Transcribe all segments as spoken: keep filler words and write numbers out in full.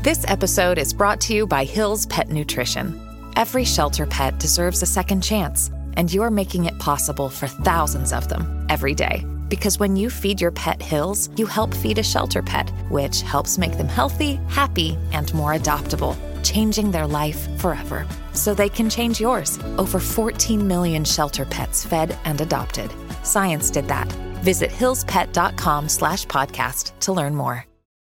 This episode is brought to you by Hill's Pet Nutrition. Every shelter pet deserves a second chance, and you're making it possible for thousands of them every day. Because when you feed your pet Hill's, you help feed a shelter pet, which helps make them healthy, happy, and more adoptable, changing their life forever. So they can change yours. Over fourteen million shelter pets fed and adopted. Science did that. Visit hillspet.com slash podcast to learn more.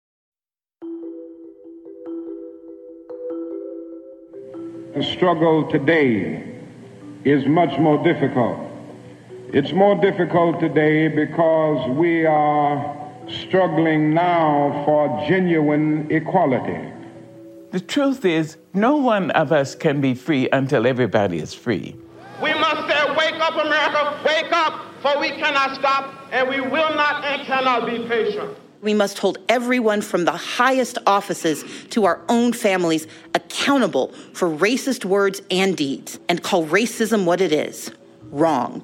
The struggle today is much more difficult. It's more difficult today because we are struggling now for genuine equality. The truth is, no one of us can be free until everybody is free. We must say, wake up, America, wake up, for we cannot stop, and we will not and cannot be patient. We must hold everyone from the highest offices to our own families accountable for racist words and deeds, and call racism what it is, wrong.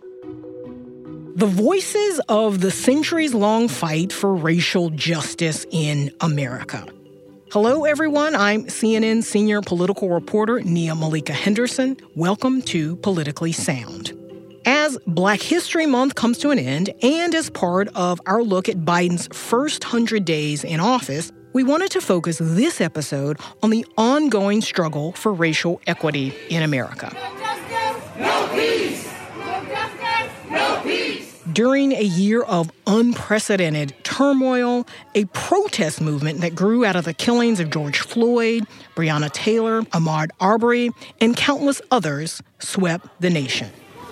The voices of the centuries-long fight for racial justice in America. Hello, everyone. I'm C N N senior political reporter Nia Malika Henderson. Welcome to Politically Sound. As Black History Month comes to an end, and as part of our look at Biden's first one hundred days in office, we wanted to focus this episode on the ongoing struggle for racial equity in America. No justice, no peace. No justice, no peace. During a year of unprecedented turmoil, a protest movement that grew out of the killings of George Floyd, Breonna Taylor, Ahmaud Arbery, and countless others swept the nation.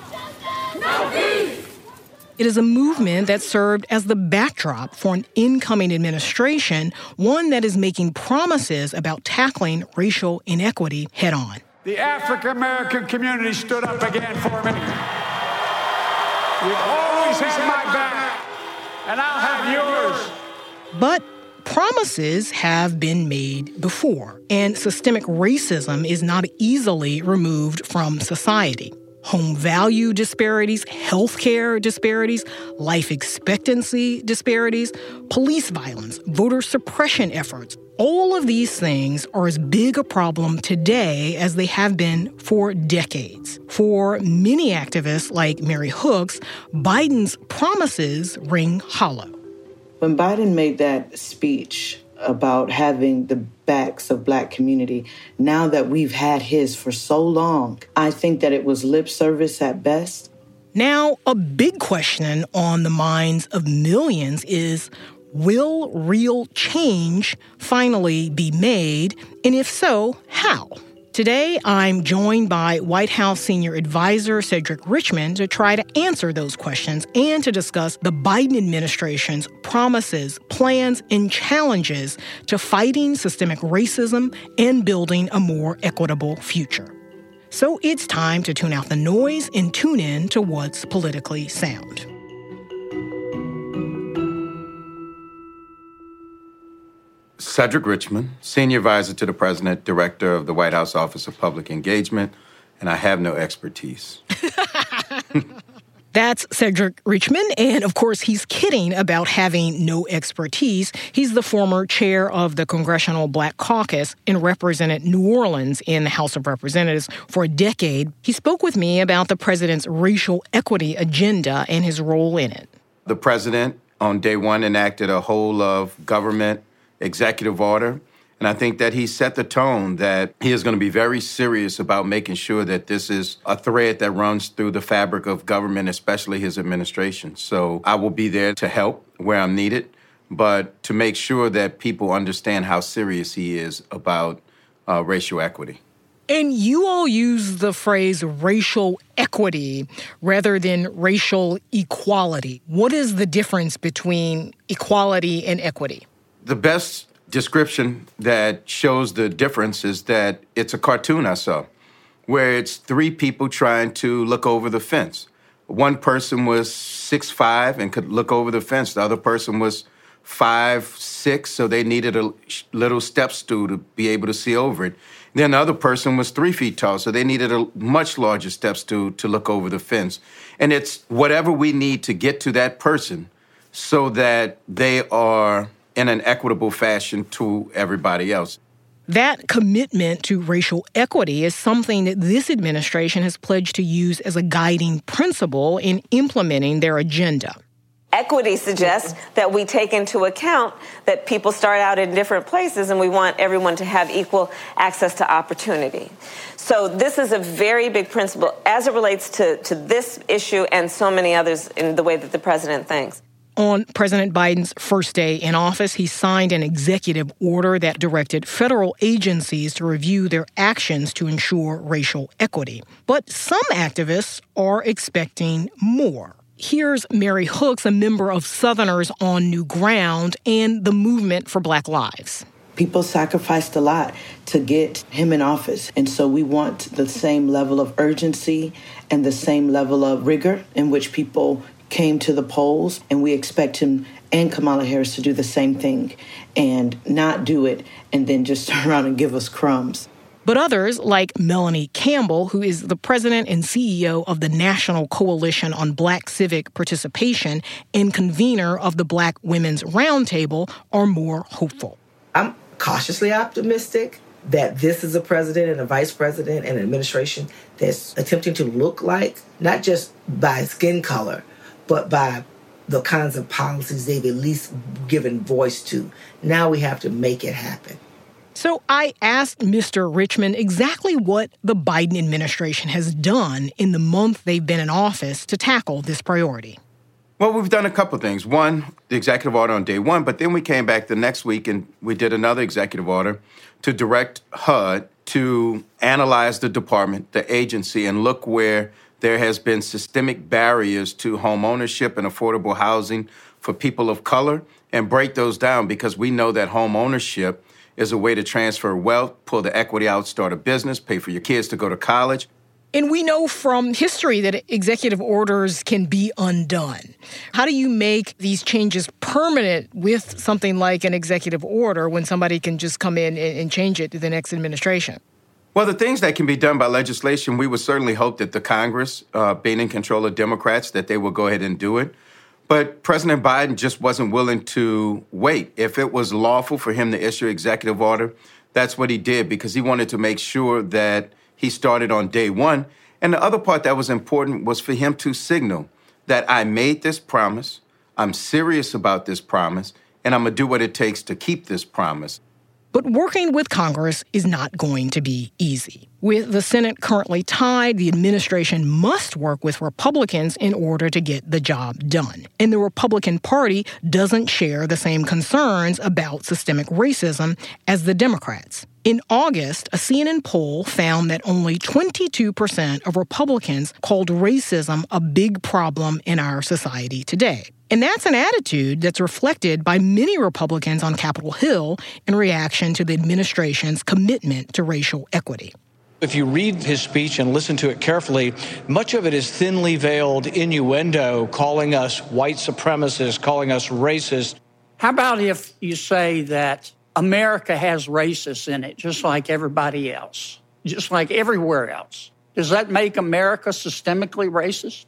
No peace. It is a movement that served as the backdrop for an incoming administration, one that is making promises about tackling racial inequity head on. The African-American community stood up again for me. You've always had my back, and I'll have yours. But promises have been made before, and systemic racism is not easily removed from society. Home value disparities, healthcare disparities, life expectancy disparities, police violence, voter suppression efforts. All of these things are as big a problem today as they have been for decades. For many activists like Mary Hooks, Biden's promises ring hollow. When Biden made that speech about having the backs of Black community, now that we've had his for so long, I think that it was lip service at best. Now, a big question on the minds of millions is, will real change finally be made? And if so, how? Today, I'm joined by White House senior advisor Cedric Richmond to try to answer those questions and to discuss the Biden administration's promises, plans, and challenges to fighting systemic racism and building a more equitable future. So it's time to tune out the noise and tune in to what's politically sound. Cedric Richmond, Senior Advisor to the President, Director of the White House Office of Public Engagement, and I have no expertise. That's Cedric Richmond, and of course, he's kidding about having no expertise. He's the former chair of the Congressional Black Caucus and represented New Orleans in the House of Representatives for a decade. He spoke with me about the president's racial equity agenda and his role in it. The president, on day one, enacted a whole of government executive order, and I think that he set the tone that he is going to be very serious about making sure that this is a thread that runs through the fabric of government, especially his administration. So I will be there to help where I'm needed, but to make sure that people understand how serious he is about uh, racial equity. And you all use the phrase racial equity rather than racial equality. What is the difference between equality and equity? The best description that shows the difference is that it's a cartoon I saw, where it's three people trying to look over the fence. One person was six foot five and could look over the fence. The other person was five foot six, so they needed a little step stool to be able to see over it. Then the other person was three feet tall, so they needed a much larger step stool to look over the fence. And it's whatever we need to get to that person so that they are in an equitable fashion to everybody else. That commitment to racial equity is something that this administration has pledged to use as a guiding principle in implementing their agenda. Equity suggests that we take into account that people start out in different places and we want everyone to have equal access to opportunity. So this is a very big principle as it relates to, to this issue and so many others in the way that the president thinks. On President Biden's first day in office, he signed an executive order that directed federal agencies to review their actions to ensure racial equity. But some activists are expecting more. Here's Mary Hooks, a member of Southerners on New Ground and the Movement for Black Lives. People sacrificed a lot to get him in office. And so we want the same level of urgency and the same level of rigor in which people came to the polls. And we expect him and Kamala Harris to do the same thing and not do it and then just turn around and give us crumbs. But others, like Melanie Campbell, who is the president and C E O of the National Coalition on Black Civic Participation and convener of the Black Women's Roundtable, are more hopeful. I'm cautiously optimistic that this is a president and a vice president and an administration that's attempting to look like, not just by skin color, but by the kinds of policies they've at least given voice to. Now we have to make it happen. So I asked Mister Richmond exactly what the Biden administration has done in the month they've been in office to tackle this priority. Well, we've done a couple things. One, the executive order on day one, but then we came back the next week and we did another executive order to direct H U D to analyze the department, the agency, and look where there has been systemic barriers to home ownership and affordable housing for people of color and break those down, because we know that home ownership is a way to transfer wealth, pull the equity out, start a business, pay for your kids to go to college. And we know from history that executive orders can be undone. How do you make these changes permanent with something like an executive order when somebody can just come in and change it to the next administration? Well, the things that can be done by legislation, we would certainly hope that the Congress, uh, being in control of Democrats, that they will go ahead and do it. But President Biden just wasn't willing to wait. If it was lawful for him to issue an executive order, that's what he did, because he wanted to make sure that he started on day one. And the other part that was important was for him to signal that I made this promise, I'm serious about this promise, and I'm going to do what it takes to keep this promise. But working with Congress is not going to be easy. With the Senate currently tied, the administration must work with Republicans in order to get the job done. And the Republican Party doesn't share the same concerns about systemic racism as the Democrats. In August, a C N N poll found that only twenty-two percent of Republicans called racism a big problem in our society today. And that's an attitude that's reflected by many Republicans on Capitol Hill in reaction to the administration's commitment to racial equity. If you read his speech and listen to it carefully, much of it is thinly veiled innuendo, calling us white supremacists, calling us racist. How about if you say that America has racists in it, just like everybody else, just like everywhere else? Does that make America systemically racist?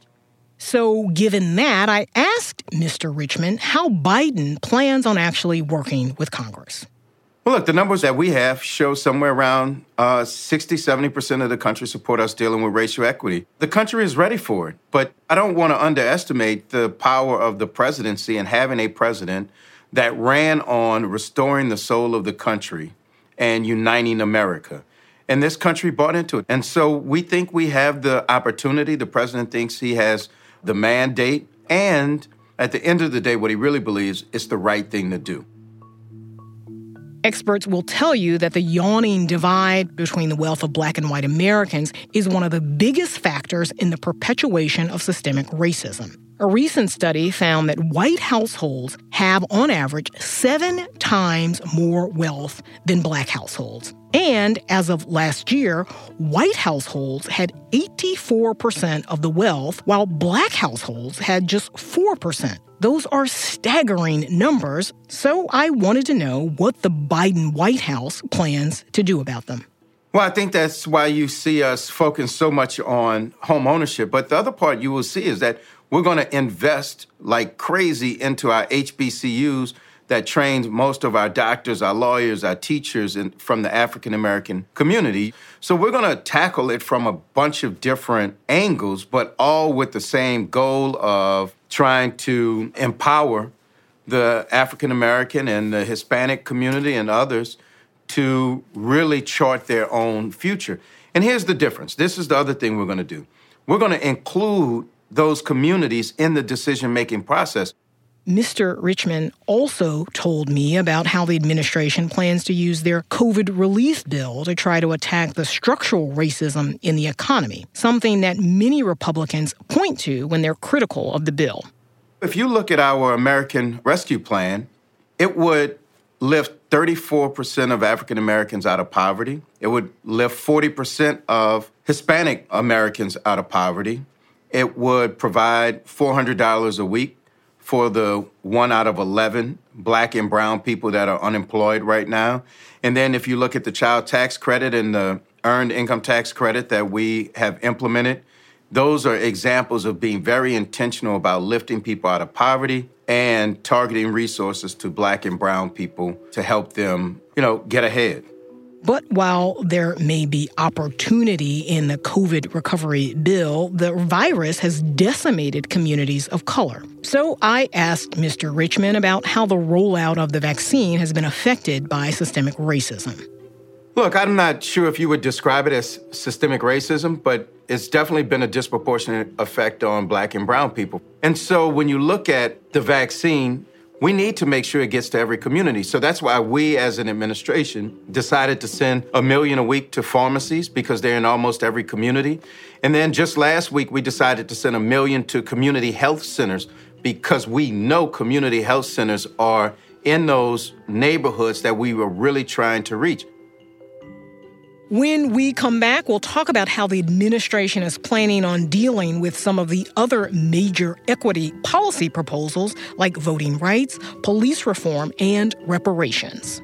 So given that, I asked Mister Richmond how Biden plans on actually working with Congress. Well, look, the numbers that we have show somewhere around uh, sixty, seventy percent of the country support us dealing with racial equity. The country is ready for it, but I don't want to underestimate the power of the presidency and having a president that ran on restoring the soul of the country and uniting America. And this country bought into it. And so we think we have the opportunity. The president thinks he has the mandate. And at the end of the day, what he really believes is the right thing to do. Experts will tell you that the yawning divide between the wealth of Black and white Americans is one of the biggest factors in the perpetuation of systemic racism. A recent study found that white households have, on average, seven times more wealth than Black households. And as of last year, white households had eighty-four percent of the wealth, while Black households had just four percent. Those are staggering numbers, so I wanted to know what the Biden White House plans to do about them. Well, I think that's why you see us focus so much on home ownership. But the other part you will see is that we're going to invest like crazy into our H B C Us that trains most of our doctors, our lawyers, our teachers in, from the African-American community. So we're going to tackle it from a bunch of different angles, but all with the same goal of trying to empower the African-American and the Hispanic community and others to really chart their own future. And here's the difference. This is the other thing we're going to do. We're going to include those communities in the decision-making process. Mister Richmond also told me about how the administration plans to use their COVID relief bill to try to attack the structural racism in the economy, something that many Republicans point to when they're critical of the bill. If you look at our American Rescue Plan, it would lift thirty-four percent of African Americans out of poverty. It would lift forty percent of Hispanic Americans out of poverty. It would provide four hundred dollars a week for the one out of eleven black and brown people that are unemployed right now. And then if you look at the child tax credit and the earned income tax credit that we have implemented, those are examples of being very intentional about lifting people out of poverty and targeting resources to black and brown people to help them, you know, get ahead. But while there may be opportunity in the COVID recovery bill, the virus has decimated communities of color. So I asked Mister Richmond about how the rollout of the vaccine has been affected by systemic racism. Look, I'm not sure if you would describe it as systemic racism, but it's definitely been a disproportionate effect on black and brown people. And so when you look at the vaccine, we need to make sure it gets to every community. So that's why we, as an administration, decided to send a million a week to pharmacies because they're in almost every community. And then just last week, we decided to send a million to community health centers because we know community health centers are in those neighborhoods that we were really trying to reach. When we come back, we'll talk about how the administration is planning on dealing with some of the other major equity policy proposals like voting rights, police reform, and reparations.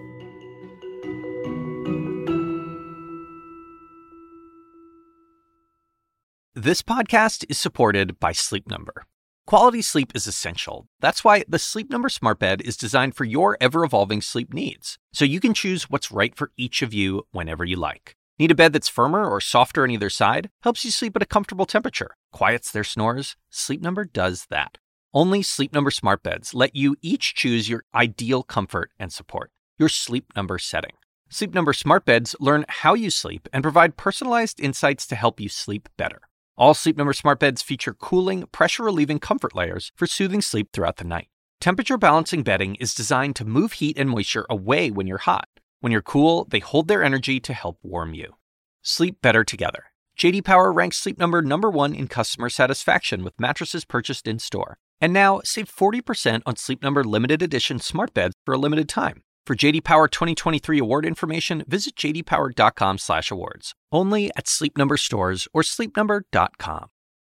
This podcast is supported by Sleep Number. Quality sleep is essential. That's why the Sleep Number Smart Bed is designed for your ever-evolving sleep needs, so you can choose what's right for each of you whenever you like. Need a bed that's firmer or softer on either side? Helps you sleep at a comfortable temperature. Quiets their snores? Sleep Number does that. Only Sleep Number Smart Beds let you each choose your ideal comfort and support, your Sleep Number setting. Sleep Number Smart Beds learn how you sleep and provide personalized insights to help you sleep better. All Sleep Number Smart Beds feature cooling, pressure-relieving comfort layers for soothing sleep throughout the night. Temperature-balancing bedding is designed to move heat and moisture away when you're hot. When you're cool, they hold their energy to help warm you. Sleep better together. J D Power ranks Sleep Number number one in customer satisfaction with mattresses purchased in-store. And now, save forty percent on Sleep Number limited edition smart beds for a limited time. For J D Power twenty twenty-three award information, visit j d power dot com slash awards. Only at Sleep Number stores or sleep number dot com.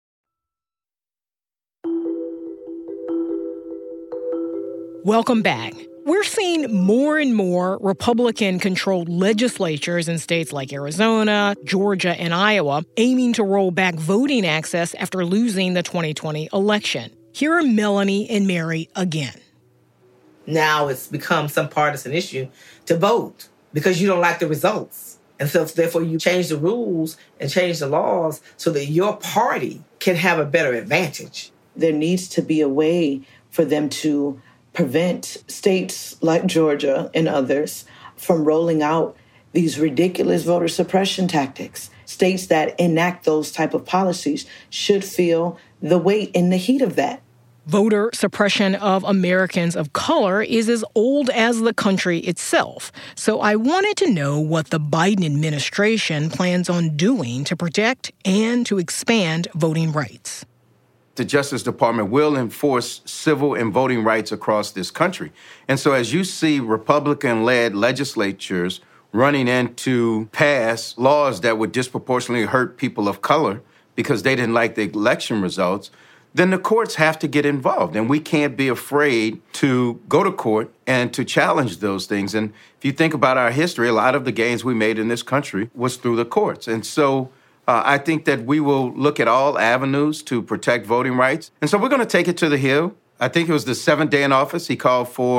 Welcome back. We're seeing more and more Republican-controlled legislatures in states like Arizona, Georgia, and Iowa aiming to roll back voting access after losing the twenty twenty election. Here are Melanie and Mary again. Now it's become some partisan issue to vote because you don't like the results. And so therefore you change the rules and change the laws so that your party can have a better advantage. There needs to be a way for them to prevent states like Georgia and others from rolling out these ridiculous voter suppression tactics. States that enact those type of policies should feel the weight and the heat of that. Voter suppression of Americans of color is as old as the country itself. So I wanted to know what the Biden administration plans on doing to protect and to expand voting rights. The Justice Department will enforce civil and voting rights across this country. And so as you see Republican-led legislatures running in to pass laws that would disproportionately hurt people of color because they didn't like the election results, then the courts have to get involved. And we can't be afraid to go to court and to challenge those things. And if you think about our history, a lot of the gains we made in this country was through the courts. And so uh, I think that we will look at all avenues to protect voting rights. And so we're going to take it to the Hill. I think it was the seventh day in office. He called for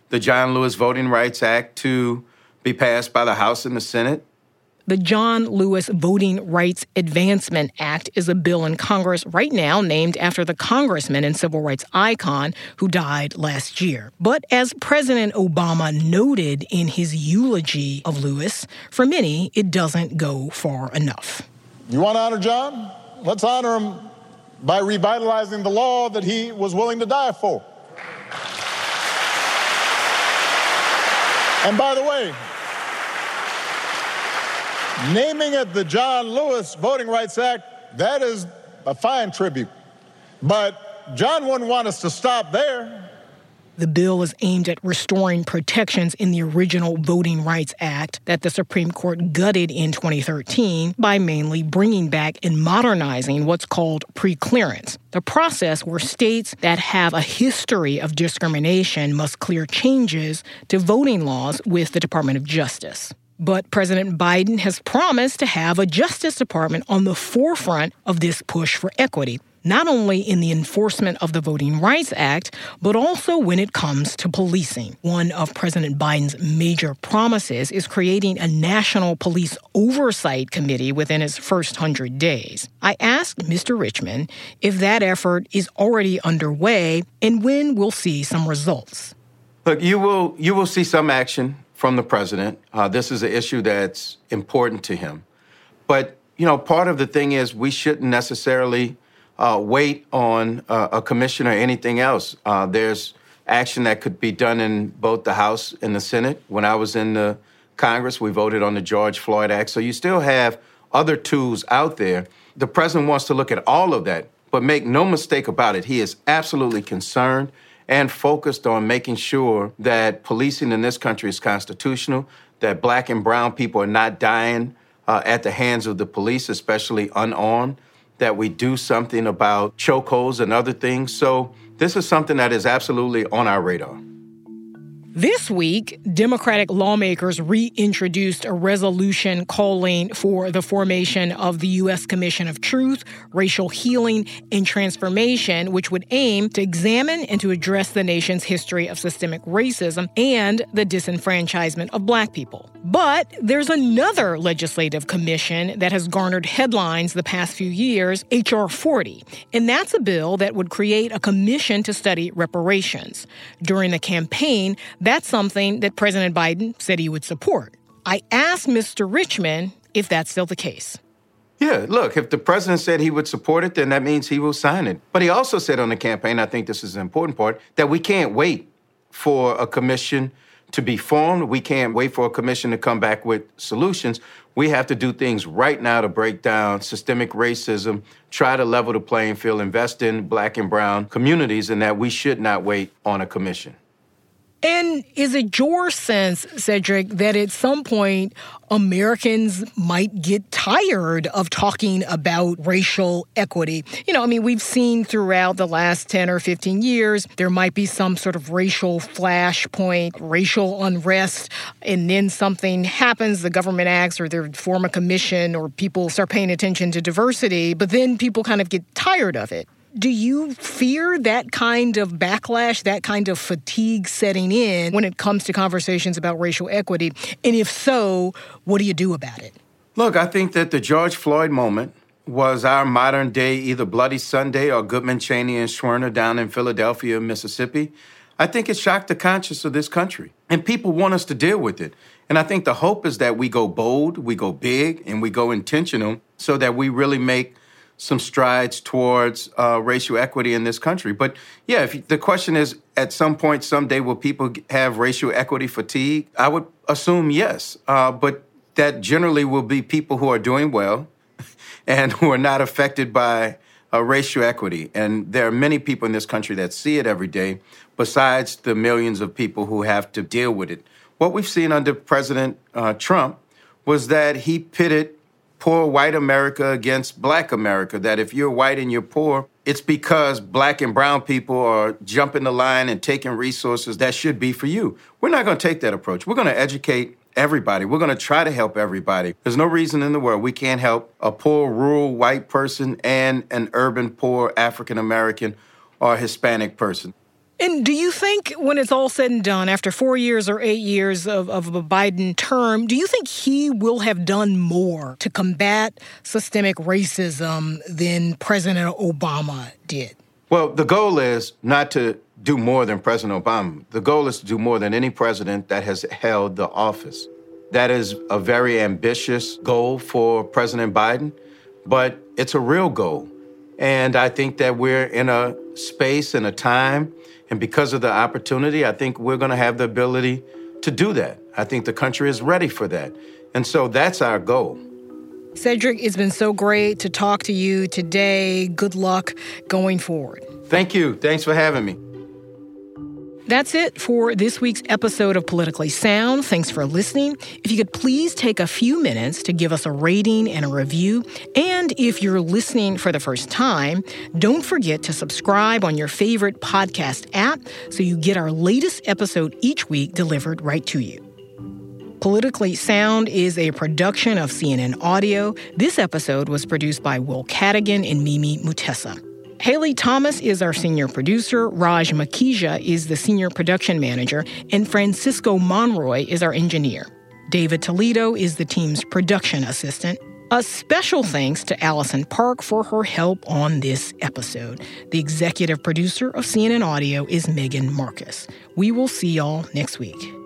the John Lewis Voting Rights Act to be passed by the House and the Senate. The John Lewis Voting Rights Advancement Act is a bill in Congress right now named after the congressman and civil rights icon who died last year. But as President Obama noted in his eulogy of Lewis, for many, it doesn't go far enough. You want to honor John? Let's honor him by revitalizing the law that he was willing to die for. And by the way, naming it the John Lewis Voting Rights Act, that is a fine tribute. But John wouldn't want us to stop there. The bill is aimed at restoring protections in the original Voting Rights Act that the Supreme Court gutted in twenty thirteen by mainly bringing back and modernizing what's called preclearance, the process where states that have a history of discrimination must clear changes to voting laws with the Department of Justice. But President Biden has promised to have a Justice Department on the forefront of this push for equity, not only in the enforcement of the Voting Rights Act, but also when it comes to policing. One of President Biden's major promises is creating a national police oversight committee within his first hundred days. I asked Mister Richmond if that effort is already underway and when we'll see some results. Look, you will you will see some action from the president. Uh, this is an issue that's important to him. But, you know, part of the thing is we shouldn't necessarily uh, wait on uh, a commission or anything else. Uh, there's action that could be done in both the House and the Senate. When I was in the Congress, we voted on the George Floyd Act. So you still have other tools out there. The president wants to look at all of that, but make no mistake about it, he is absolutely concerned and focused on making sure that policing in this country is constitutional, that black and brown people are not dying uh, at the hands of the police, especially unarmed, that we do something about chokeholds and other things. So this is something that is absolutely on our radar. This week, Democratic lawmakers reintroduced a resolution calling for the formation of the U S Commission of Truth, Racial Healing, and Transformation, which would aim to examine and to address the nation's history of systemic racism and the disenfranchisement of black people. But there's another legislative commission that has garnered headlines the past few years, H R forty, and that's a bill that would create a commission to study reparations. During the campaign, that's something that President Biden said he would support. I asked Mister Richmond if that's still the case. Yeah, look, if the president said he would support it, then that means he will sign it. But he also said on the campaign, I think this is an important part, that we can't wait for a commission to be formed. We can't wait for a commission to come back with solutions. We have to do things right now to break down systemic racism, try to level the playing field, invest in black and brown communities, and that we should not wait on a commission. And is it your sense, Cedric, that at some point Americans might get tired of talking about racial equity? You know, I mean, we've seen throughout the last ten or fifteen years, there might be some sort of racial flashpoint, racial unrest, and then something happens, the government acts or they form a commission or people start paying attention to diversity, but then people kind of get tired of it. Do you fear that kind of backlash, that kind of fatigue setting in when it comes to conversations about racial equity? And if so, what do you do about it? Look, I think that the George Floyd moment was our modern day either Bloody Sunday or Goodman, Cheney, and Schwerner down in Philadelphia, Mississippi. I think it shocked the conscience of this country. And people want us to deal with it. And I think the hope is that we go bold, we go big, and we go intentional so that we really make some strides towards uh, racial equity in this country. But yeah, if the question is, at some point, someday, will people have racial equity fatigue? I would assume yes. Uh, but that generally will be people who are doing well and who are not affected by uh, racial equity. And there are many people in this country that see it every day, besides the millions of people who have to deal with it. What we've seen under President uh, Trump was that he pitted poor white America against black America, that if you're white and you're poor, it's because black and brown people are jumping the line and taking resources that should be for you. We're not going to take that approach. We're going to educate everybody. We're going to try to help everybody. There's no reason in the world we can't help a poor rural white person and an urban poor African American or Hispanic person. And do you think when it's all said and done, after four years or eight years of, of a Biden term, do you think he will have done more to combat systemic racism than President Obama did? Well, the goal is not to do more than President Obama. The goal is to do more than any president that has held the office. That is a very ambitious goal for President Biden, but it's a real goal. And I think that we're in a space and a time, and because of the opportunity, I think we're going to have the ability to do that. I think the country is ready for that. And so that's our goal. Cedric, it's been so great to talk to you today. Good luck going forward. Thank you. Thanks for having me. That's it for this week's episode of Politically Sound. Thanks for listening. If you could please take a few minutes to give us a rating and a review. And if you're listening for the first time, don't forget to subscribe on your favorite podcast app so you get our latest episode each week delivered right to you. Politically Sound is a production of C N N Audio. This episode was produced by Will Cadigan and Mimi Mutessa. Haley Thomas is our senior producer, Raj Makija is the senior production manager, and Francisco Monroy is our engineer. David Toledo is the team's production assistant. A special thanks to Allison Park for her help on this episode. The executive producer of C N N Audio is Megan Marcus. We will see y'all next week.